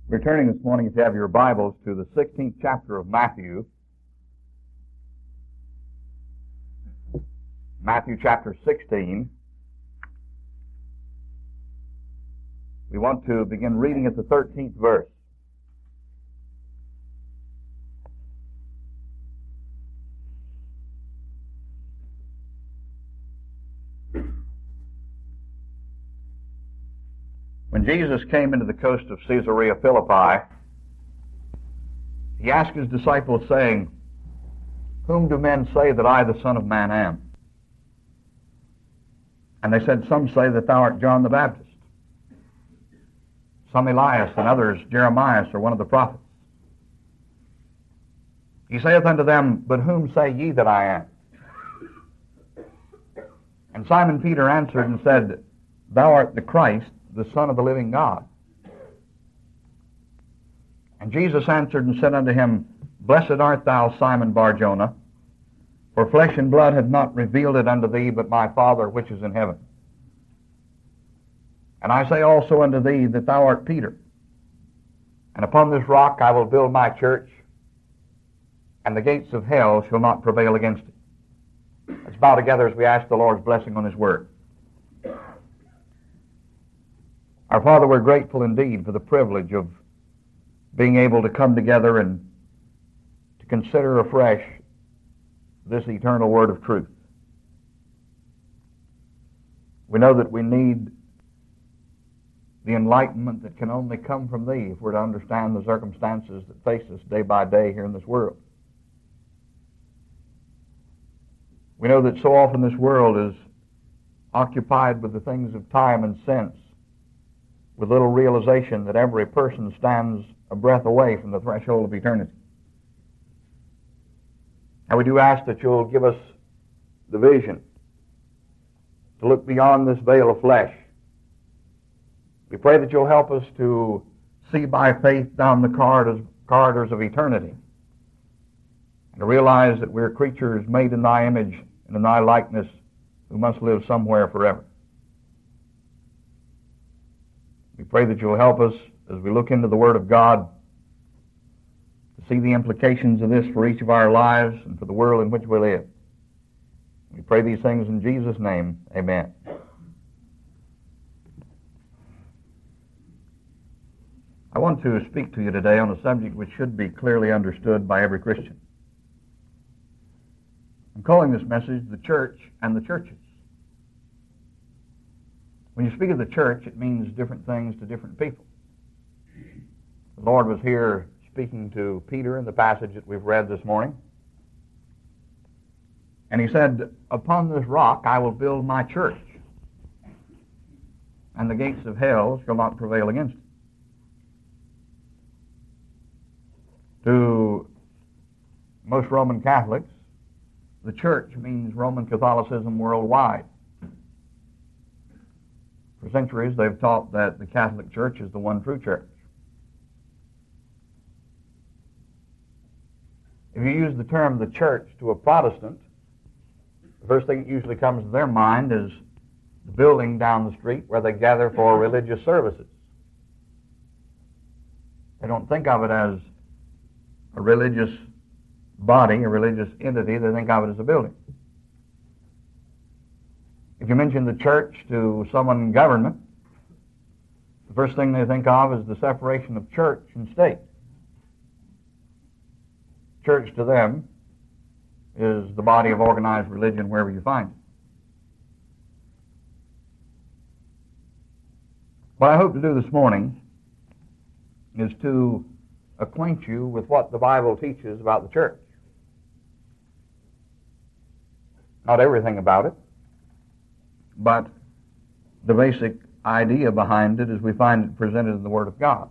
We're turning this morning, if you have your Bibles, to the 16th chapter of Matthew. Matthew chapter 16. We want to begin reading at the 13th verse. When Jesus came into the coast of Caesarea Philippi, he asked his disciples, saying, "Whom do men say that I, the Son of Man, am?" And they said, "Some say that thou art John the Baptist, some Elias, and others Jeremiah, or one of the prophets." He saith unto them, "But whom say ye that I am?" And Simon Peter answered and said, "Thou art the Christ, the Son of the living God." And Jesus answered and said unto him, "Blessed art thou, Simon Bar-Jonah, for flesh and blood hath not revealed it unto thee, but my Father which is in heaven. And I say also unto thee that thou art Peter, and upon this rock I will build my church, and the gates of hell shall not prevail against it." Let's bow together as we ask the Lord's blessing on His Word. Our Father, we're grateful indeed for the privilege of being able to come together and to consider afresh this eternal word of truth. We know that we need the enlightenment that can only come from Thee if we're to understand the circumstances that face us day by day here in this world. We know that so often this world is occupied with the things of time and sense, with little realization that every person stands a breath away from the threshold of eternity. And we do ask that You'll give us the vision to look beyond this veil of flesh. We pray that You'll help us to see by faith down the corridors of eternity, and to realize that we're creatures made in Thy image and in Thy likeness who must live somewhere forever. We pray that You'll help us as we look into the Word of God to see the implications of this for each of our lives and for the world in which we live. We pray these things in Jesus' name. Amen. I want to speak to you today on a subject which should be clearly understood by every Christian. I'm calling this message "The Church and the Churches." When you speak of the church, it means different things to different people. The Lord was here speaking to Peter in the passage that we've read this morning. And He said, "Upon this rock I will build my church, and the gates of hell shall not prevail against it." To most Roman Catholics, the church means Roman Catholicism worldwide. For centuries, they've taught that the Catholic Church is the one true church. If you use the term "the church" to a Protestant, the first thing that usually comes to their mind is the building down the street where they gather for religious services. They don't think of it as a religious body, a religious entity. They think of it as a building. If you mention the church to someone in government, the first thing they think of is the separation of church and state. Church to them is the body of organized religion wherever you find it. What I hope to do this morning is to acquaint you with what the Bible teaches about the church. Not everything about it, but the basic idea behind it as we find it presented in the Word of God.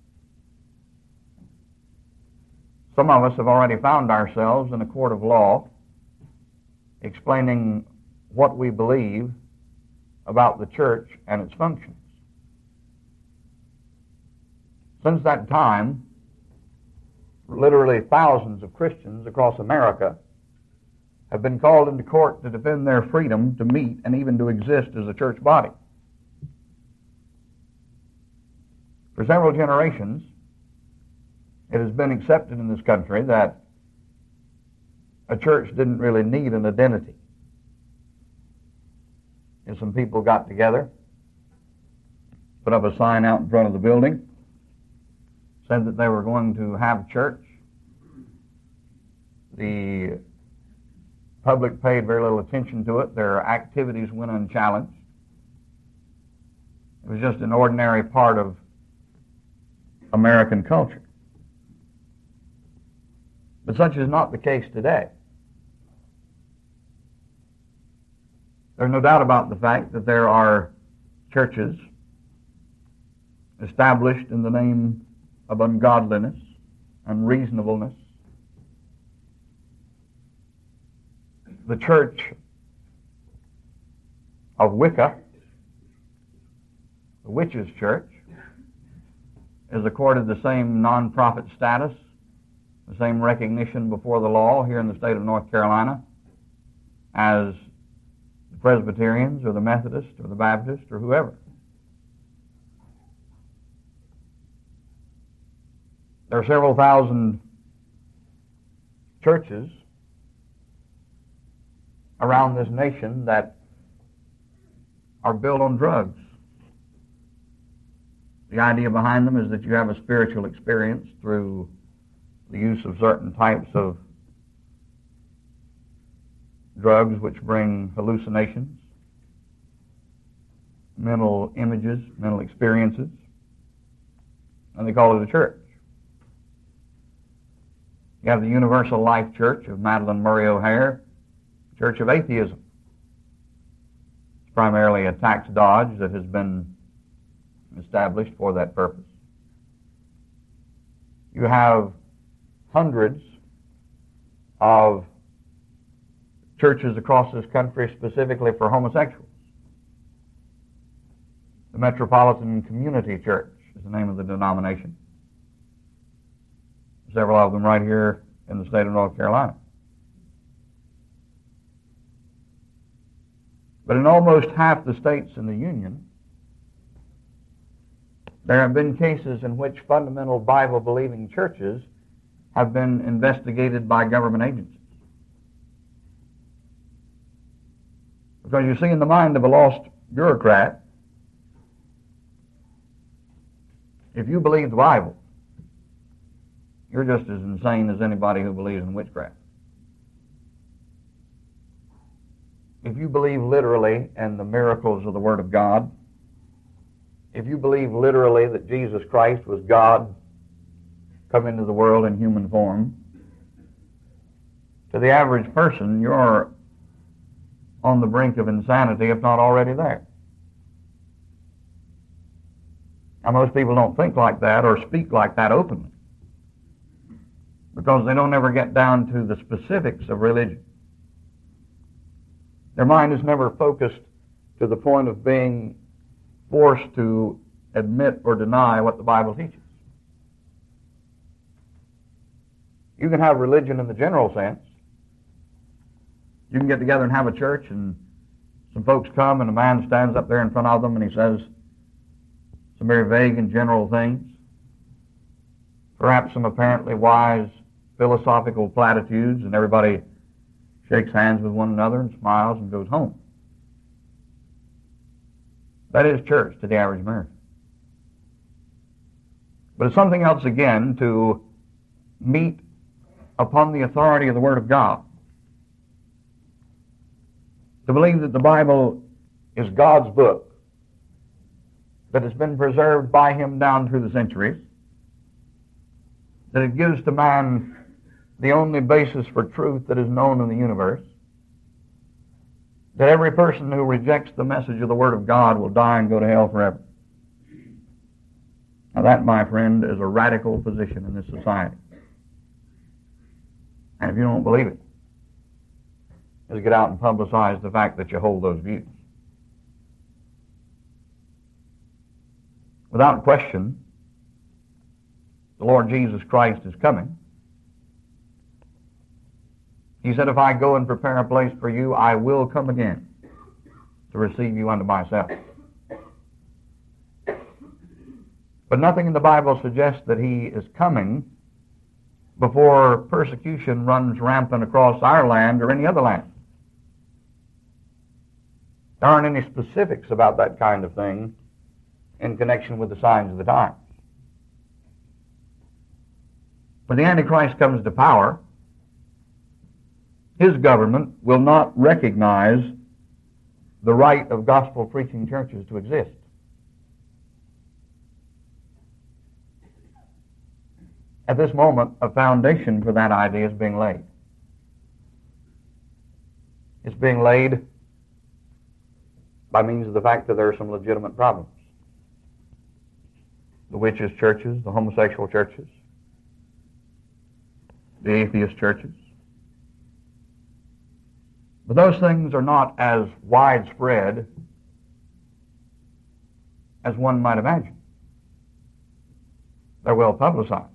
Some of us have already found ourselves in a court of law explaining what we believe about the church and its functions. Since that time, literally thousands of Christians across America have been called into court to defend their freedom to meet and even to exist as a church body. For several generations, It has been accepted in this country that a church didn't really need an identity. If some people got together, put up a sign out in front of the building, said that they were going to have church, the public paid very little attention to it. Their activities went unchallenged. It was just an ordinary part of American culture. But such is not the case today. There's no doubt about the fact that there are churches established in the name of ungodliness, unreasonableness. The church of Wicca, the witches' church, is accorded the same non-profit status, the same recognition before the law here in the state of North Carolina as the Presbyterians or the Methodists or the Baptists or whoever. There are several thousand churches around this nation that are built on drugs. The idea behind them is that you have a spiritual experience through the use of certain types of drugs which bring hallucinations, mental images, mental experiences, and they call it a church. You have the Universal Life Church of Madeline Murray O'Hare, Church of Atheism. It's primarily a tax dodge that has been established for that purpose. You have hundreds of churches across this country specifically for homosexuals. The Metropolitan Community Church is the name of the denomination. Several of them right here in the state of North Carolina. But in almost half the states in the Union, there have been cases in which fundamental Bible-believing churches have been investigated by government agencies. Because you see, in the mind of a lost bureaucrat, if you believe the Bible, you're just as insane as anybody who believes in witchcraft. If you believe literally in the miracles of the Word of God, if you believe literally that Jesus Christ was God come into the world in human form, to the average person, you're on the brink of insanity, if not already there. Now, most people don't think like that or speak like that openly, because they don't ever get down to the specifics of religion. Their mind is never focused to the point of being forced to admit or deny what the Bible teaches. You can have religion in the general sense. You can get together and have a church, and some folks come, and a man stands up there in front of them, and he says some very vague and general things, perhaps some apparently wise philosophical platitudes, and everybody shakes hands with one another and smiles and goes home. That is church to the average American. But it's something else again to meet upon the authority of the Word of God. To believe that the Bible is God's book that has been preserved by Him down through the centuries, that it gives to man the only basis for truth that is known in the universe, that every person who rejects the message of the Word of God will die and go to hell forever. Now that, my friend, is a radical position in this society. And if you don't believe it, just get out and publicize the fact that you hold those views. Without question, the Lord Jesus Christ is coming. He said, if I go and prepare a place for you, I will come again to receive you unto myself. But nothing in the Bible suggests that He is coming before persecution runs rampant across our land or any other land. There aren't any specifics about that kind of thing in connection with the signs of the times. When the Antichrist comes to power, his government will not recognize the right of gospel-preaching churches to exist. At this moment, a foundation for that idea is being laid. It's being laid by means of the fact that there are some legitimate problems. The witches' churches, the homosexual churches, the atheist churches. But those things are not as widespread as one might imagine. They're well publicized.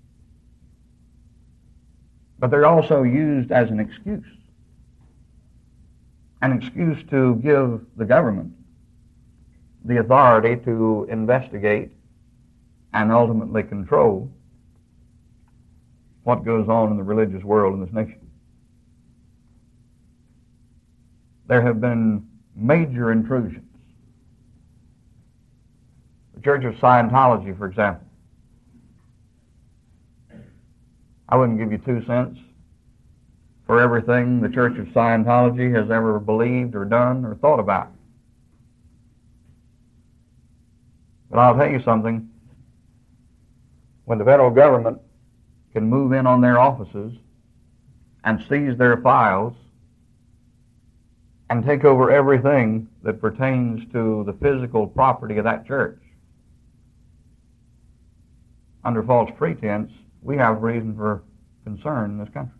But they're also used as an excuse to give the government the authority to investigate and ultimately control what goes on in the religious world in this nation. There have been major intrusions. The Church of Scientology, for example. I wouldn't give you 2 cents for everything the Church of Scientology has ever believed or done or thought about. But I'll tell you something. When the federal government can move in on their offices and seize their files and take over everything that pertains to the physical property of that church under false pretense, we have reason for concern in this country.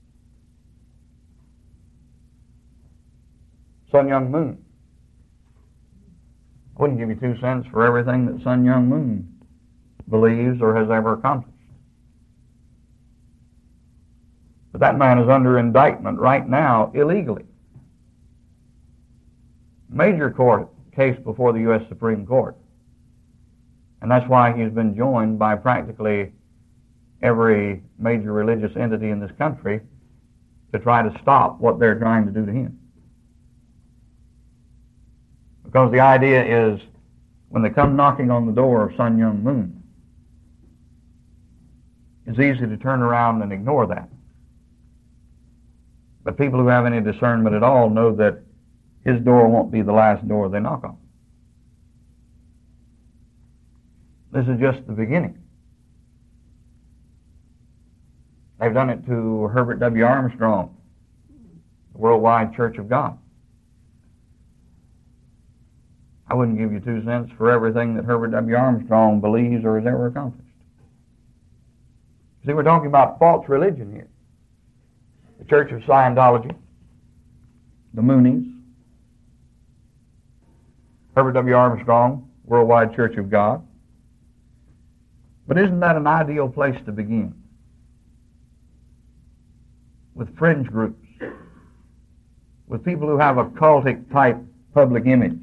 Sun Myung Moon. I wouldn't give you 2 cents for everything that Sun Myung Moon believes or has ever accomplished. But that man is under indictment right now illegally. Major court case before the U.S. Supreme Court. And that's why he's been joined by practically every major religious entity in this country to try to stop what they're trying to do to him. Because the idea is, when they come knocking on the door of Sun Myung Moon, it's easy to turn around and ignore that. But people who have any discernment at all know that his door won't be the last door they knock on. This is just the beginning. They've done it to Herbert W. Armstrong, the Worldwide Church of God. I wouldn't give you 2 cents for everything that Herbert W. Armstrong believes or has ever accomplished. See, we're talking about false religion here. The Church of Scientology, the Moonies, Herbert W. Armstrong, Worldwide Church of God. But isn't that an ideal place to begin? With fringe groups, with people who have a cultic type public image,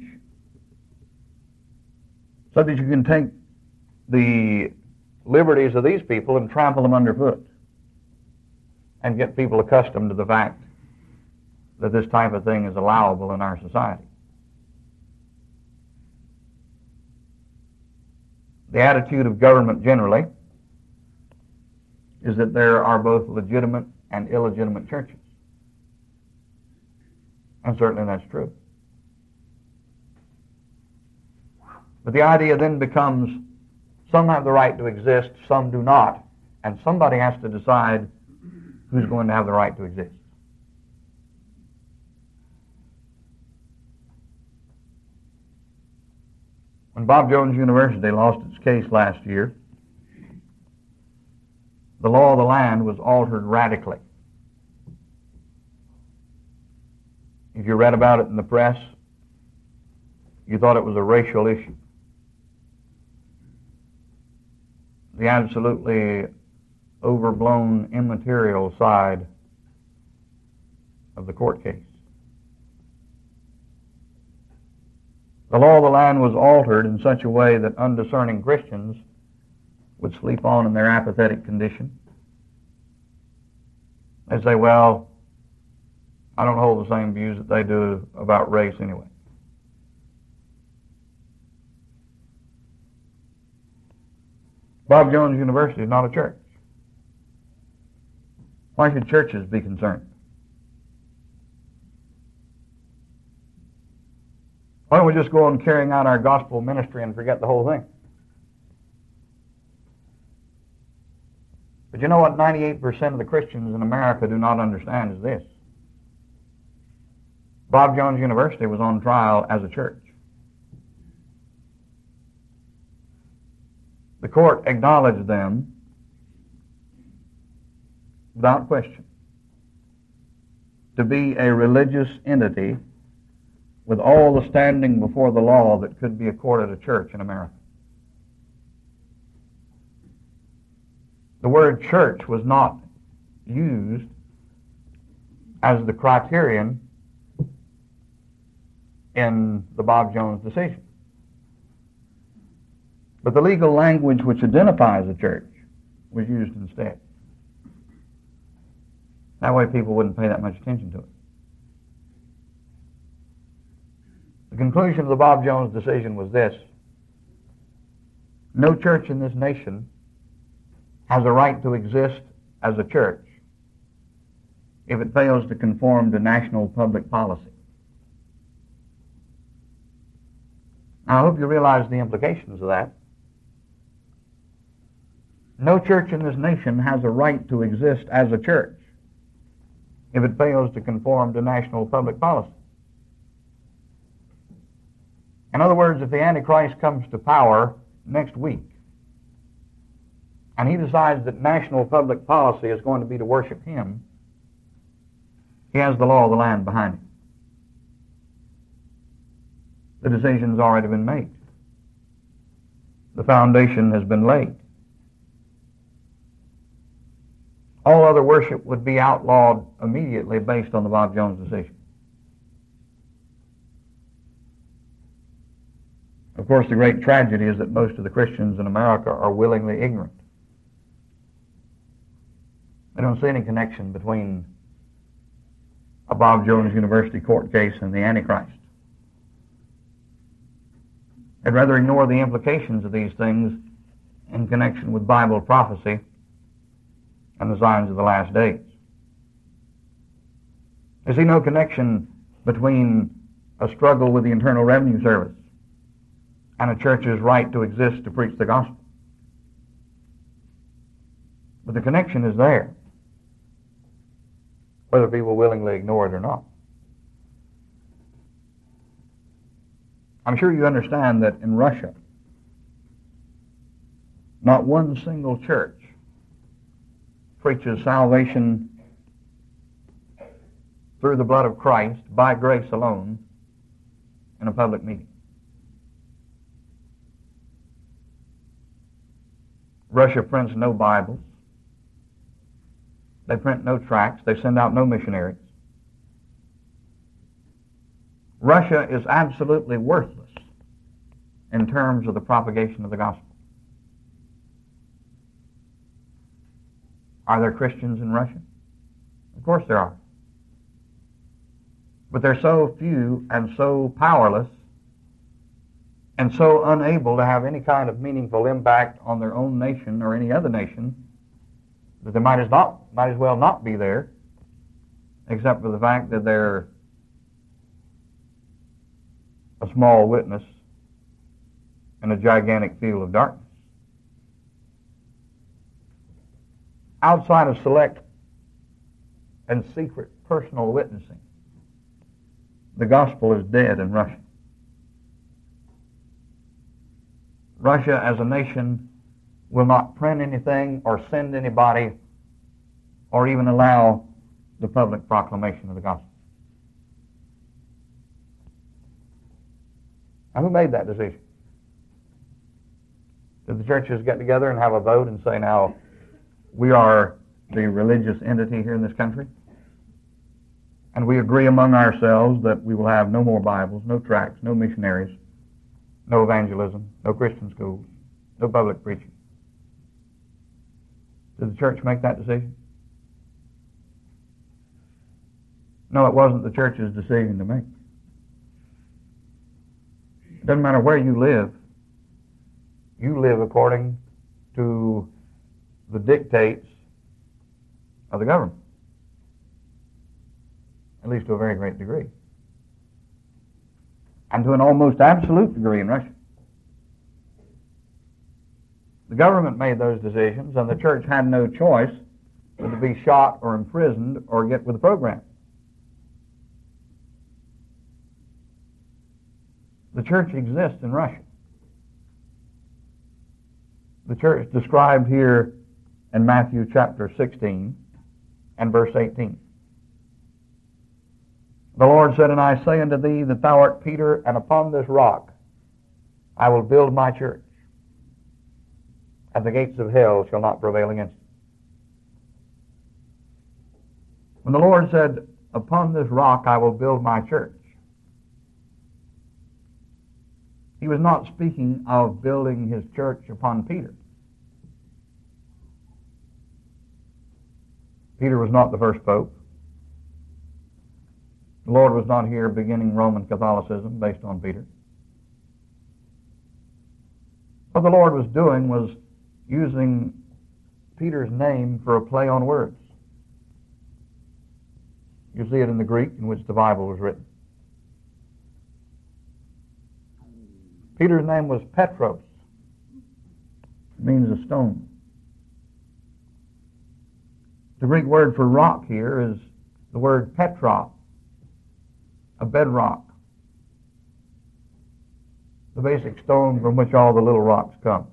so that you can take the liberties of these people and trample them underfoot and get people accustomed to the fact that this type of thing is allowable in our society. The attitude of government generally is that there are both legitimate and illegitimate churches. And certainly that's true. But the idea then becomes, some have the right to exist, some do not, and somebody has to decide who's going to have the right to exist. When Bob Jones University lost its case last year, the law of the land was altered radically. If you read about it in the press, you thought it was a racial issue. The absolutely overblown, immaterial side of the court case. The law of the land was altered in such a way that undiscerning Christians would sleep on in their apathetic condition They say, well, I don't hold the same views that they do about race anyway. Bob Jones University is not a church. Why should churches be concerned? Why don't we just go on carrying out our gospel ministry and forget the whole thing? But you know what 98% of the Christians in America do not understand is this. Bob Jones University was on trial as a church. The court acknowledged them without question to be a religious entity with all the standing before the law that could be accorded a church in America. The word church was not used as the criterion in the Bob Jones decision. But the legal language which identifies a church was used instead. That way people wouldn't pay that much attention to it. The conclusion of the Bob Jones decision was this: no church in this nation has a right to exist as a church if it fails to conform to national public policy. Now, I hope you realize the implications of that. No church in this nation has a right to exist as a church if it fails to conform to national public policy. In other words, if the Antichrist comes to power next week and he decides that national public policy is going to be to worship him, he has the law of the land behind him. The decision's already been made. The foundation has been laid. All other worship would be outlawed immediately based on the Bob Jones decision. Of course, the great tragedy is that most of the Christians in America are willingly ignorant. They don't see any connection between a Bob Jones University court case and the Antichrist. They'd rather ignore the implications of these things in connection with Bible prophecy and the signs of the last days. They see no connection between a struggle with the Internal Revenue Service and a church's right to exist to preach the gospel. But the connection is there, whether people willingly ignore it or not. I'm sure you understand that in Russia, not one single church preaches salvation through the blood of Christ by grace alone in a public meeting. Russia prints no Bibles. They print no tracts. They send out no missionaries. Russia is absolutely worthless in terms of the propagation of the gospel. Are there Christians in Russia? Of course there are. But they're so few and so powerless and so unable to have any kind of meaningful impact on their own nation or any other nation that they might as well not be there, except for the fact that they're a small witness in a gigantic field of darkness. Outside of select and secret personal witnessing, the gospel is dead in Russia. Russia as a nation will not print anything or send anybody or even allow the public proclamation of the gospel. Now, who made that decision? Did the churches get together and have a vote and say, now, we are the religious entity here in this country, and we agree among ourselves that we will have no more Bibles, no tracts, no missionaries, no evangelism, no Christian schools, no public preaching? Did the church make that decision? No, it wasn't the church's decision to make. It doesn't matter where you live. You live according to the dictates of the government, at least to a very great degree, and to an almost absolute degree in Russia. The government made those decisions, and the church had no choice but to be shot or imprisoned or get with the program. The church exists in Russia. The church described here in Matthew chapter 16 and verse 18. The Lord said, "And I say unto thee that thou art Peter, and upon this rock I will build my church, and the gates of hell shall not prevail against it." When the Lord said, "Upon this rock I will build my church," He was not speaking of building His church upon Peter. Peter was not the first pope. The Lord was not here beginning Roman Catholicism based on Peter. What the Lord was doing was using Peter's name for a play on words. You see it in the Greek in which the Bible was written. Peter's name was Petros. It means a stone. The Greek word for rock here is the word Petra, a bedrock, the basic stone from which all the little rocks come.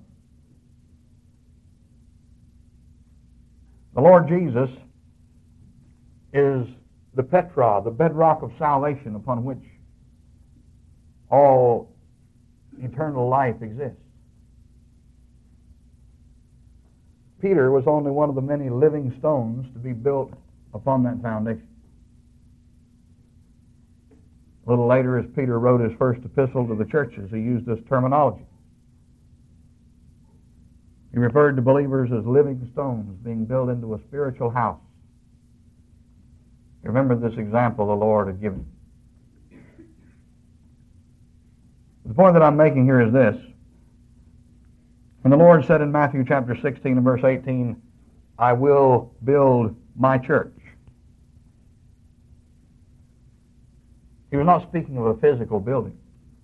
The Lord Jesus is the Petra, the bedrock of salvation upon which all eternal life exists. Peter was only one of the many living stones to be built upon that foundation. A little later, as Peter wrote his first epistle to the churches, he used this terminology. He referred to believers as living stones being built into a spiritual house. You remember this example the Lord had given. The point that I'm making here is this. When the Lord said in Matthew chapter 16 and verse 18, "I will build my church," He was not speaking of a physical building.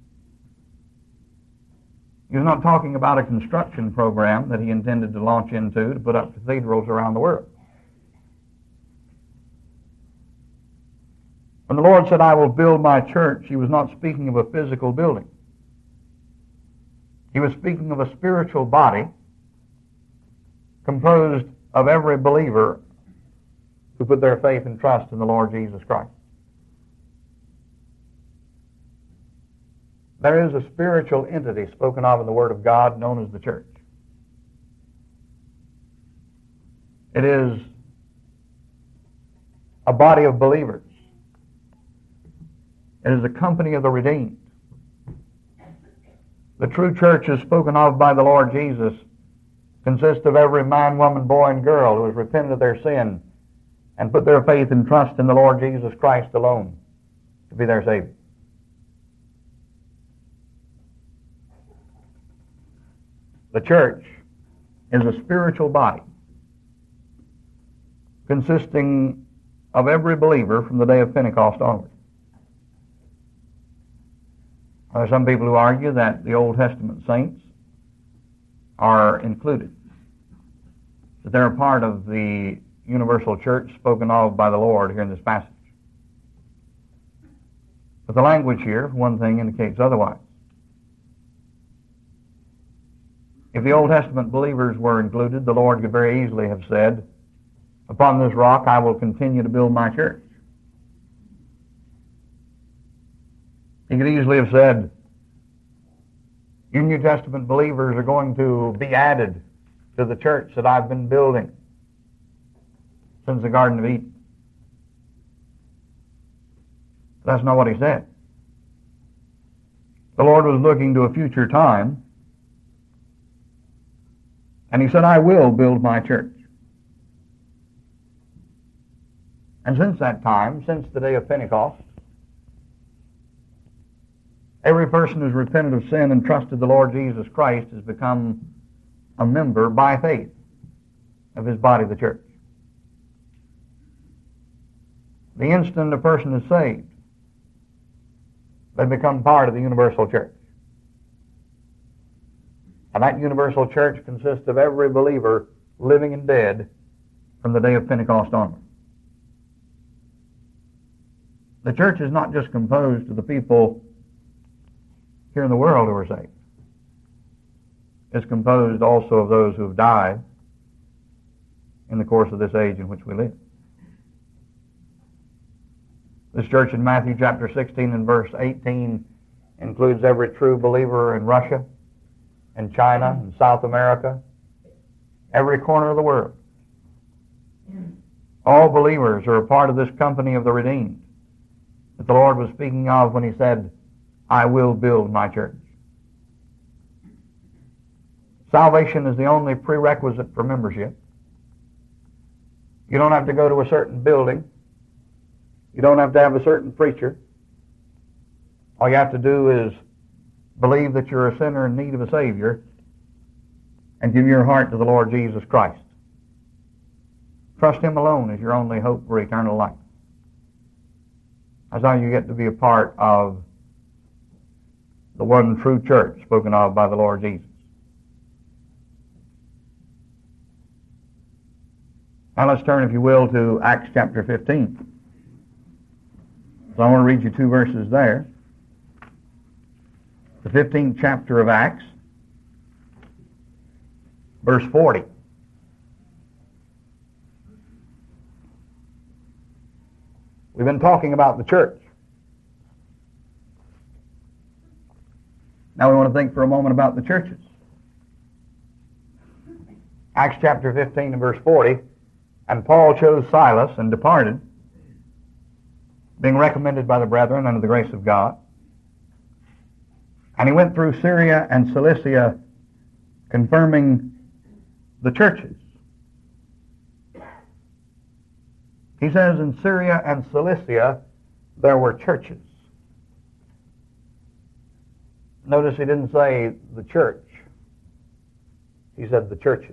He was not talking about a construction program that He intended to launch into to put up cathedrals around the world. When the Lord said, "I will build my church," He was not speaking of a physical building. He was speaking of a spiritual body composed of every believer who put their faith and trust in the Lord Jesus Christ. There is a spiritual entity spoken of in the Word of God known as the church. It is a body of believers. It is a company of the redeemed. The true church is spoken of by the Lord Jesus consists of every man, woman, boy, and girl who has repented of their sin and put their faith and trust in the Lord Jesus Christ alone to be their Savior. The church is a spiritual body consisting of every believer from the day of Pentecost onward. There are some people who argue that the Old Testament saints are included, that they're a part of the universal church spoken of by the Lord here in this passage. But the language here, for one thing, indicates otherwise. If the Old Testament believers were included, the Lord could very easily have said, "Upon this rock I will continue to build my church." He could easily have said, "You New Testament believers are going to be added to the church that I've been building since the Garden of Eden." That's not what He said. The Lord was looking to a future time, and He said, "I will build my church." And since that time, since the day of Pentecost, every person who's repented of sin and trusted the Lord Jesus Christ has become a member by faith of His body, the church. The instant a person is saved, they become part of the universal church. And that universal church consists of every believer, living and dead, from the day of Pentecost onward. The church is not just composed of the people here in the world who are saved. It's composed also of those who have died in the course of this age in which we live. This church in Matthew chapter 16 and verse 18 includes every true believer in Russia and China and South America, every corner of the world. All believers are a part of this company of the redeemed that the Lord was speaking of when He said, I will build my church. Salvation is the only prerequisite for membership. You don't have to go to a certain building. You don't have to have a certain preacher. All you have to do is believe that you're a sinner in need of a Savior and give your heart to the Lord Jesus Christ. Trust Him alone as your only hope for eternal life. That's how you get to be a part of the one true church spoken of by the Lord Jesus. Now let's turn, if you will, to Acts chapter 15. So I want to read you 2 verses there. The 15th chapter of Acts, verse 40. We've been talking about the church. Now we want to think for a moment about the churches. Acts chapter 15 and verse 40. And Paul chose Silas and departed, being recommended by the brethren unto the grace of God. And he went through Syria and Cilicia, confirming the churches. He says in Syria and Cilicia there were churches. Notice he didn't say the church. He said the churches.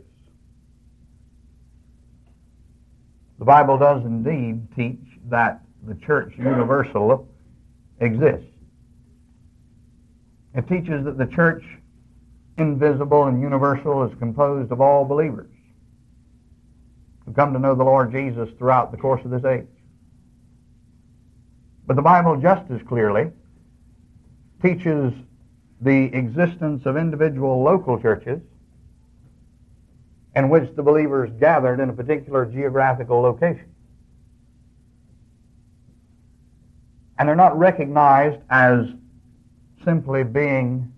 The Bible does indeed teach that the church universal exists. It teaches that the church, invisible and universal, is composed of all believers who come to know the Lord Jesus throughout the course of this age. But the Bible just as clearly teaches the existence of individual local churches in which the believers gathered in a particular geographical location. And they're not recognized as simply being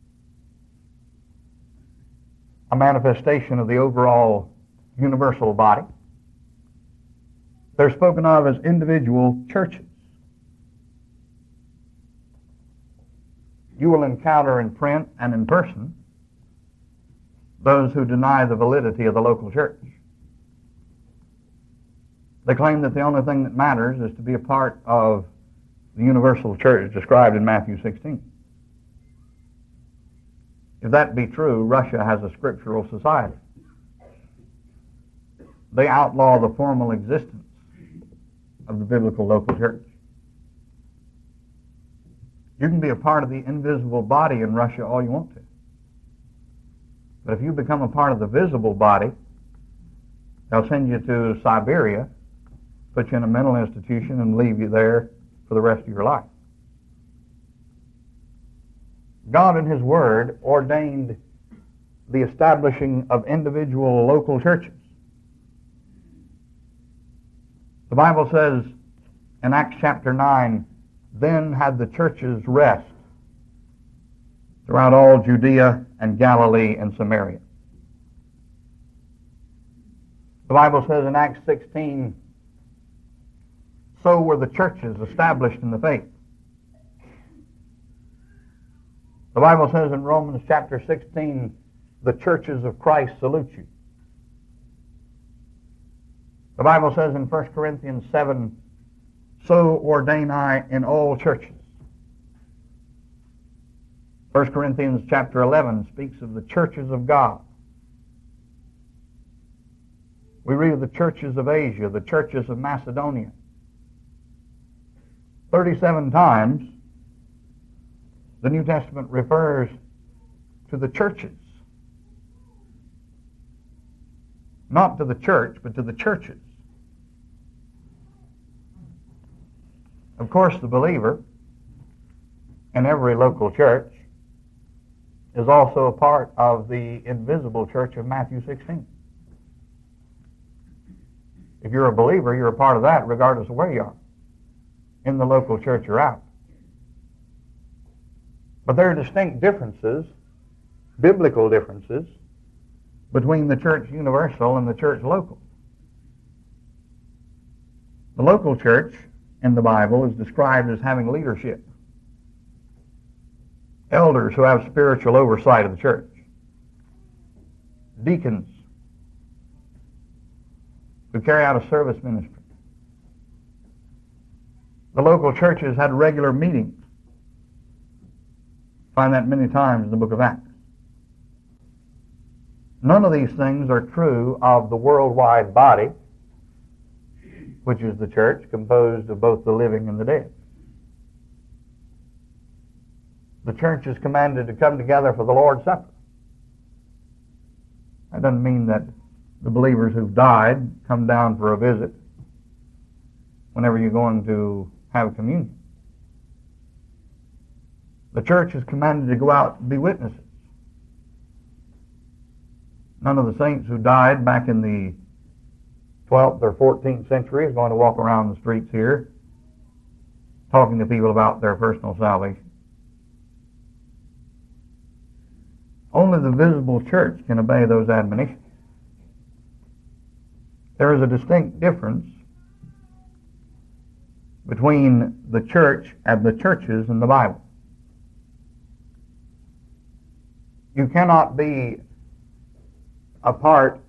a manifestation of the overall universal body. They're spoken of as individual churches. You will encounter in print and in person those who deny the validity of the local church. They claim that the only thing that matters is to be a part of the universal church described in Matthew 16. If that be true, Russia has a scriptural society. They outlaw the formal existence of the biblical local church. You can be a part of the invisible body in Russia all you want to. But if you become a part of the visible body, they'll send you to Siberia, put you in a mental institution, and leave you there for the rest of your life. God in His Word ordained the establishing of individual local churches. The Bible says in Acts chapter 9, then had the churches rest throughout all Judea and Galilee and Samaria. The Bible says in Acts 16, so were the churches established in the faith. The Bible says in Romans chapter 16, the churches of Christ salute you. The Bible says in 1 Corinthians 7, so ordain I in all churches. 1 Corinthians chapter 11 speaks of the churches of God. We read of the churches of Asia, the churches of Macedonia. 37 times the New Testament refers to the churches. Not to the church, but to the churches. Of course, the believer in every local church is also a part of the invisible church of Matthew 16. If you're a believer, you're a part of that regardless of where you are, in the local church or out. But there are distinct differences, biblical differences, between the church universal and the church local. The local church in the Bible is described as having leadership, elders who have spiritual oversight of the church, deacons who carry out a service ministry. The local churches had regular meetings. Find that many times in the book of Acts. None of these things are true of the worldwide body, which is the church, composed of both the living and the dead. The church is commanded to come together for the Lord's Supper. That doesn't mean that the believers who've died come down for a visit whenever you're going to have communion. The church is commanded to go out and be witnesses. None of the saints who died back in the 12th or 14th century is going to walk around the streets here talking to people about their personal salvation. Only the visible church can obey those admonitions. There is a distinct difference between the church and the churches in the Bible. You cannot be a part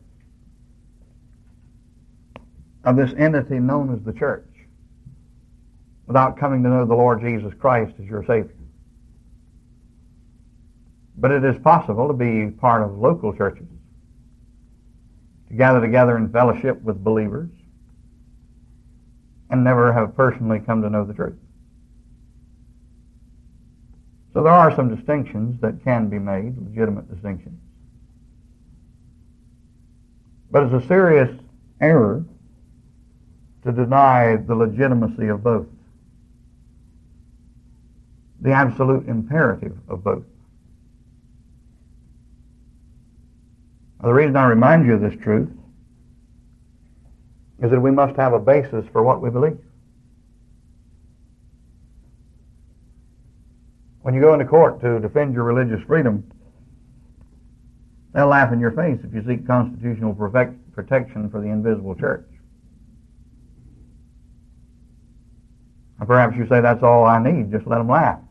of this entity known as the church without coming to know the Lord Jesus Christ as your Savior. But it is possible to be part of local churches, to gather together in fellowship with believers, and never have personally come to know the truth. So there are some distinctions that can be made, legitimate distinctions. But it's a serious error to deny the legitimacy of both, the absolute imperative of both. Now, the reason I remind you of this truth is that we must have a basis for what we believe. When you go into court to defend your religious freedom, they'll laugh in your face if you seek constitutional protection for the invisible church. Or perhaps you say, that's all I need, just let them laugh.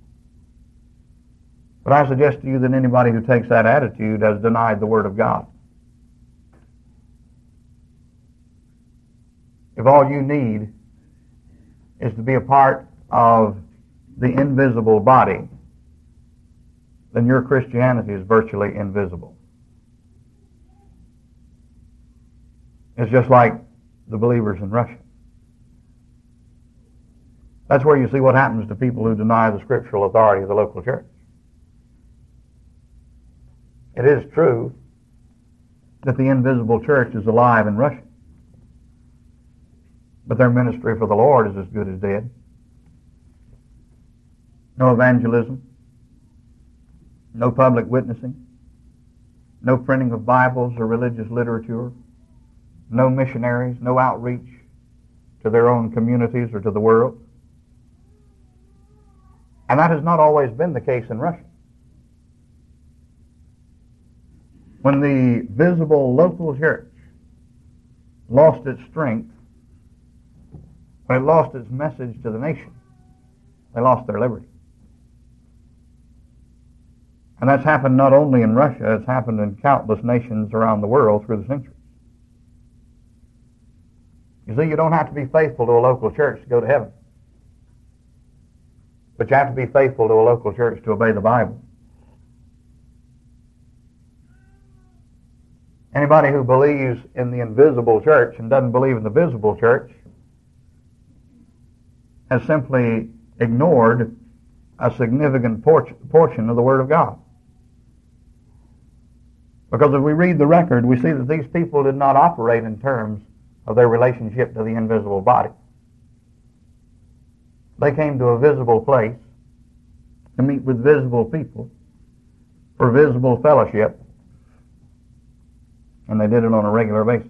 But I suggest to you that anybody who takes that attitude has denied the Word of God. If all you need is to be a part of the invisible body, then your Christianity is virtually invisible. It's just like the believers in Russia. That's where you see what happens to people who deny the scriptural authority of the local church. It is true that the invisible church is alive in Russia, but their ministry for the Lord is as good as dead. No evangelism, no public witnessing, no printing of Bibles or religious literature, no missionaries, no outreach to their own communities or to the world. And that has not always been the case in Russia. When the visible local church lost its strength, when it lost its message to the nation, they lost their liberty. And that's happened not only in Russia, it's happened in countless nations around the world through the centuries. You see, you don't have to be faithful to a local church to go to heaven. But you have to be faithful to a local church to obey the Bible. Anybody who believes in the invisible church and doesn't believe in the visible church has simply ignored a significant portion of the Word of God. Because if we read the record, we see that these people did not operate in terms of their relationship to the invisible body. They came to a visible place to meet with visible people for visible fellowship, and they did it on a regular basis.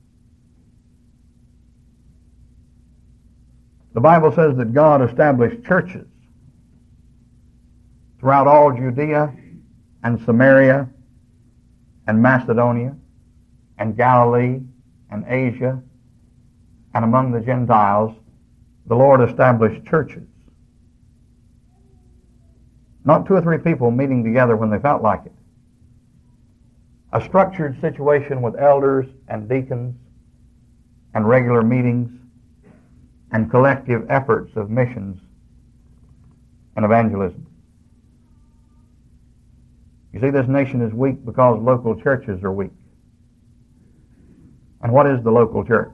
The Bible says that God established churches throughout all Judea and Samaria and Macedonia and Galilee and Asia and among the Gentiles. The Lord established churches. Not two or three people meeting together when they felt like it. A structured situation with elders and deacons and regular meetings and collective efforts of missions and evangelism. You see, this nation is weak because local churches are weak. And what is the local church?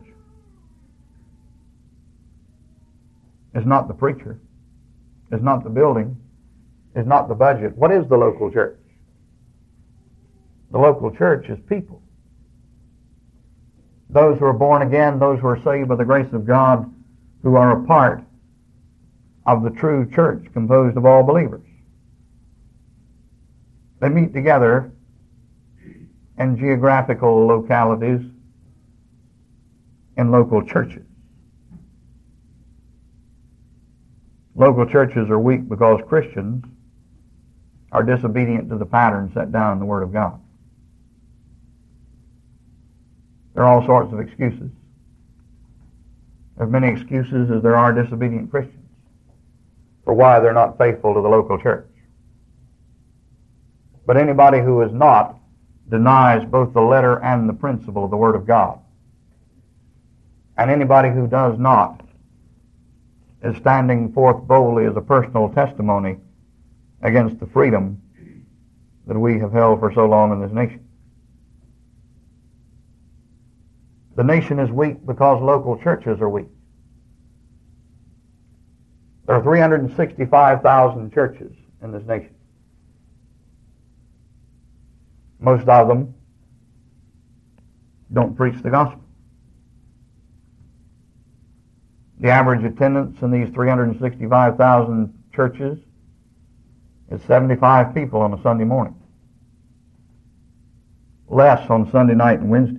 It's not the preacher. It's not the building. It's not the budget. What is the local church? The local church is people. Those who are born again, those who are saved by the grace of God, who are a part of the true church composed of all believers. They meet together in geographical localities in local churches. Local churches are weak because Christians are disobedient to the pattern set down in the Word of God. There are all sorts of excuses. There are many excuses as there are disobedient Christians for why they're not faithful to the local church. But anybody who is not denies both the letter and the principle of the Word of God. And anybody who does not is standing forth boldly as a personal testimony against the freedom that we have held for so long in this nation. The nation is weak because local churches are weak. There are 365,000 churches in this nation. Most of them don't preach the gospel. The average attendance in these 365,000 churches is 75 people on a Sunday morning. Less on Sunday night and Wednesday.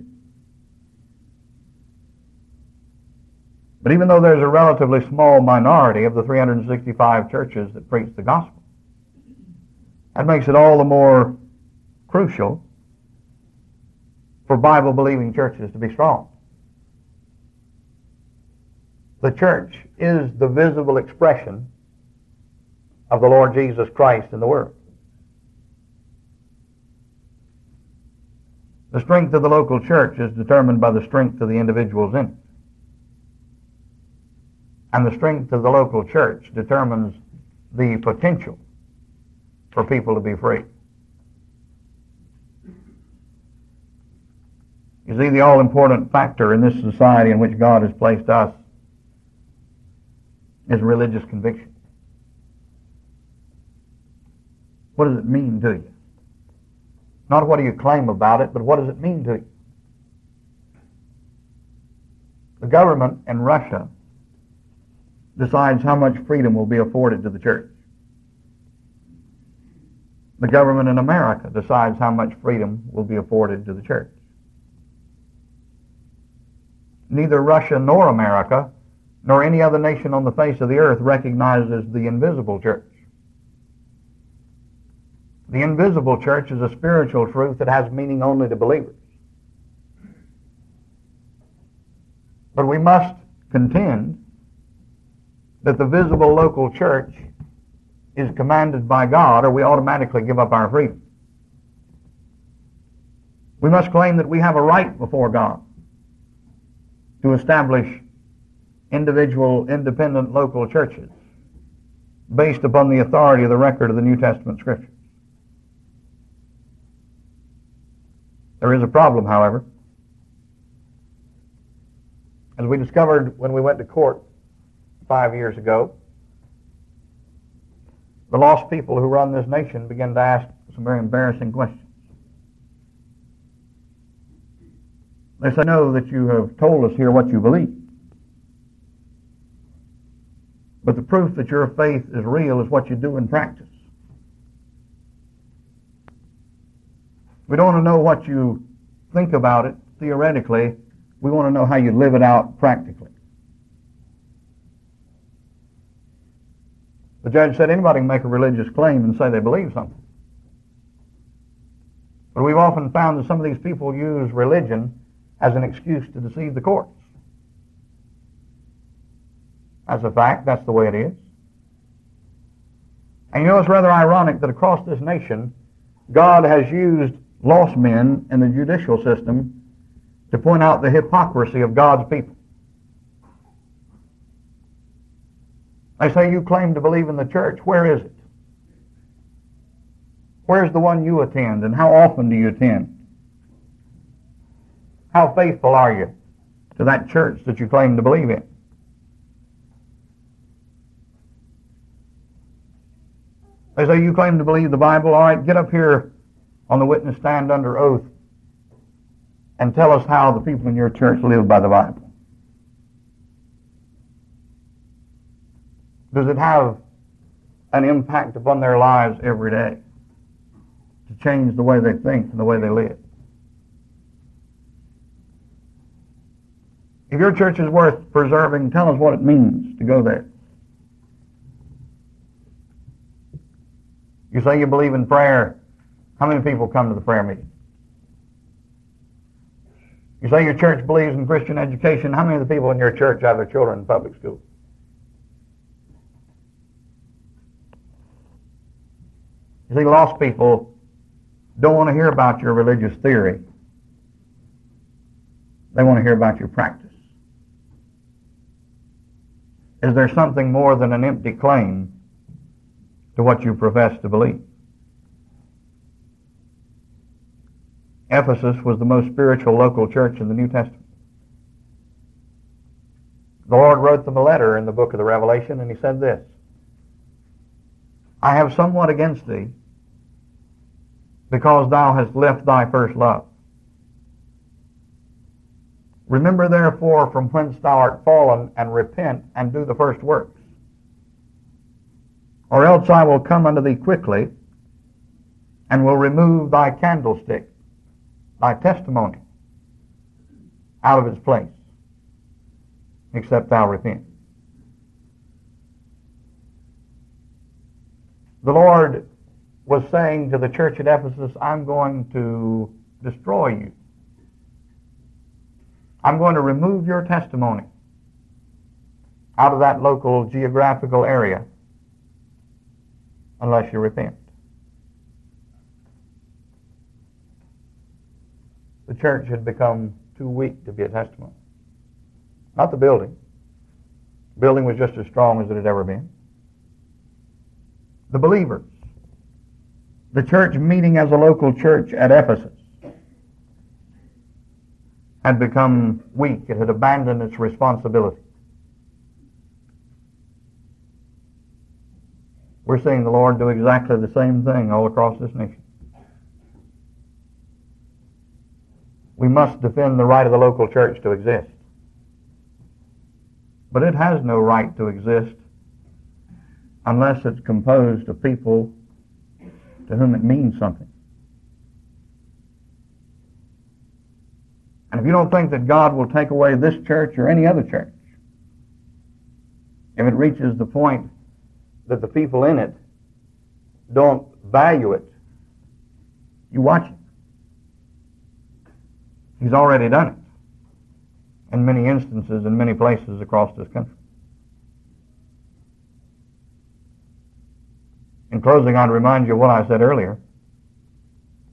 But even though there's a relatively small minority of the 365 churches that preach the gospel, that makes it all the more crucial for Bible-believing churches to be strong. The church is the visible expression of the Lord Jesus Christ in the world. The strength of the local church is determined by the strength of the individuals in it. And the strength of the local church determines the potential for people to be free. You see, the all-important factor in this society in which God has placed us is religious conviction. What does it mean to you? Not what do you claim about it, but what does it mean to you? The government in Russia decides how much freedom will be afforded to the church. The government in America decides how much freedom will be afforded to the church. Neither Russia nor America nor any other nation on the face of the earth recognizes the invisible church. The invisible church is a spiritual truth that has meaning only to believers. But we must contend that the visible local church is commanded by God, or we automatically give up our freedom. We must claim that we have a right before God to establish individual, independent local churches based upon the authority of the record of the New Testament Scriptures. There is a problem, however. As we discovered when we went to court 5 years ago, the lost people who run this nation began to ask some very embarrassing questions. They say, "No, that you have told us here what you believe. But the proof that your faith is real is what you do in practice. We don't want to know what you think about it theoretically. We want to know how you live it out practically." The judge said anybody can make a religious claim and say they believe something. But we've often found that some of these people use religion as an excuse to deceive the courts. That's a fact. That's the way it is. And you know, it's rather ironic that across this nation, God has used lost men in the judicial system to point out the hypocrisy of God's people. They say, "You claim to believe in the church. Where is it? Where's the one you attend, and how often do you attend? How faithful are you to that church that you claim to believe in?" They say, "You claim to believe the Bible. All right, get up here on the witness stand under oath and tell us how the people in your church live by the Bible. Does it have an impact upon their lives every day to change the way they think and the way they live?" If your church is worth preserving, tell us what it means to go there. You say you believe in prayer. How many people come to the prayer meeting? You say your church believes in Christian education. How many of the people in your church have their children in public school? You see, lost people don't want to hear about your religious theory. They want to hear about your practice. Is there something more than an empty claim to what you profess to believe? Ephesus was the most spiritual local church in the New Testament. The Lord wrote them a letter in the book of the Revelation, and he said this: "I have somewhat against thee, because thou hast left thy first love. Remember therefore from whence thou art fallen, and repent, and do the first works. Or else I will come unto thee quickly, and will remove thy candlestick, thy testimony, out of its place, except thou repent." The Lord was saying to the church at Ephesus, "I'm going to destroy you. I'm going to remove your testimony out of that local geographical area unless you repent." The church had become too weak to be a testimony. Not the building. The building was just as strong as it had ever been. The believers. The church meeting as a local church at Ephesus had become weak. It had abandoned its responsibility. We're seeing the Lord do exactly the same thing all across this nation. We must defend the right of the local church to exist. But it has no right to exist unless it's composed of people to whom it means something. And if you don't think that God will take away this church or any other church, if it reaches the point that the people in it don't value it, you watch it. He's already done it in many instances in many places across this country. In closing, I'd remind you of what I said earlier.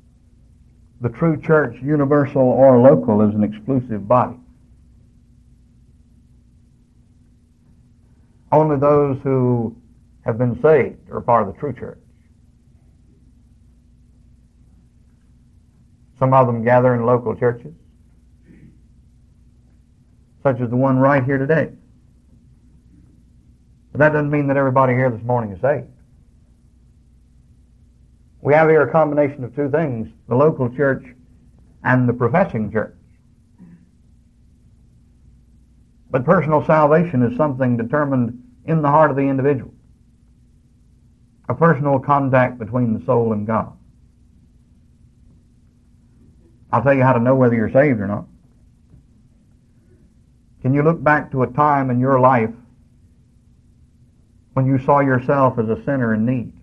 The true church, universal or local, is an exclusive body. Only those who have been saved are part of the true church. Some of them gather in local churches, such as the one right here today. But that doesn't mean that everybody here this morning is saved. We have here a combination of two things, the local church and the professing church. But personal salvation is something determined in the heart of the individual, a personal contact between the soul and God. I'll tell you how to know whether you're saved or not. Can you look back to a time in your life when you saw yourself as a sinner in need?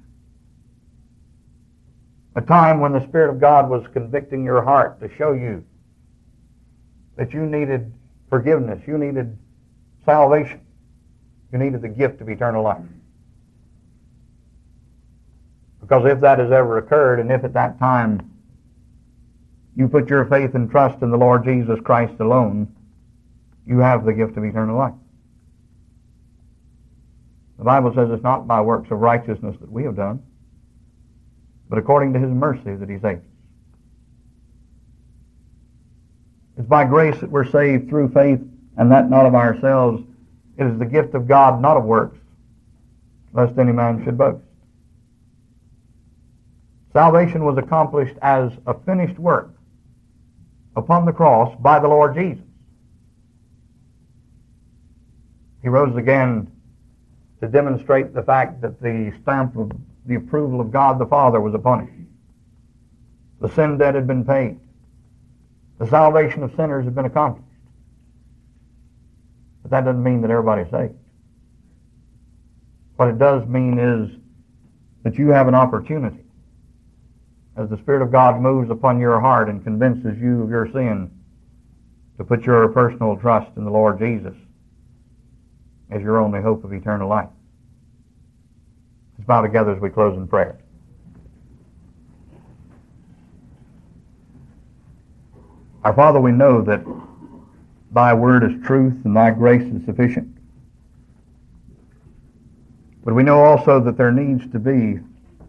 A time when the Spirit of God was convicting your heart to show you that you needed forgiveness, you needed salvation, you needed the gift of eternal life. Because if that has ever occurred, and if at that time you put your faith and trust in the Lord Jesus Christ alone, you have the gift of eternal life. The Bible says it's not by works of righteousness that we have done, but according to His mercy that He saves us. It's by grace that we're saved through faith, and that not of ourselves. It is the gift of God, not of works, lest any man should boast. Salvation was accomplished as a finished work upon the cross by the Lord Jesus. He rose again to demonstrate the fact that the stamp of the approval of God the Father was upon Him. The sin debt had been paid. The salvation of sinners had been accomplished. But that doesn't mean that everybody's saved. What it does mean is that you have an opportunity, as the Spirit of God moves upon your heart and convinces you of your sin, to put your personal trust in the Lord Jesus as your only hope of eternal life. Let's bow together as we close in prayer. Our Father, we know that Thy word is truth and Thy grace is sufficient. But we know also that there needs to be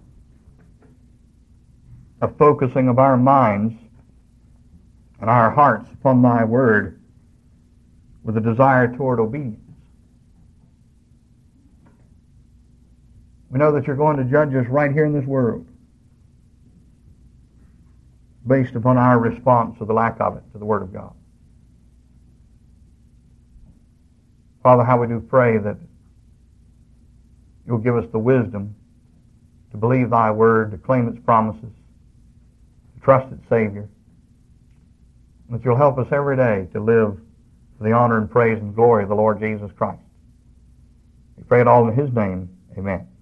a focusing of our minds and our hearts upon Thy word with a desire toward obedience. We know that You're going to judge us right here in this world based upon our response or the lack of it to the Word of God. Father, how we do pray that You'll give us the wisdom to believe Thy Word, to claim its promises, to trust its Savior, and that You'll help us every day to live for the honor and praise and glory of the Lord Jesus Christ. We pray it all in His name. Amen.